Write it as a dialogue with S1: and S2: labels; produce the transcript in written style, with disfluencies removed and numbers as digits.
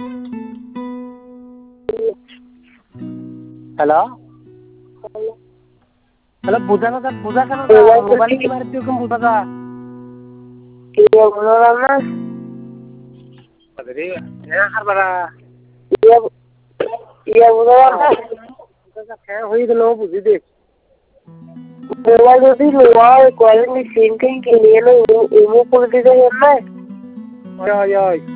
S1: Hello? Hello, buza ka na mobile ki mari tum buza ka.
S2: Iya beneran mas.
S1: Jadi, ya harbara.
S2: Iya beneran mas.
S1: Buza ka hoy gelo buzi de.
S2: Mobile যদি লোৱাৰ quality SIM কিন কিনি লৈ imo কৰি দিলে নাই।
S1: Oy oy oy.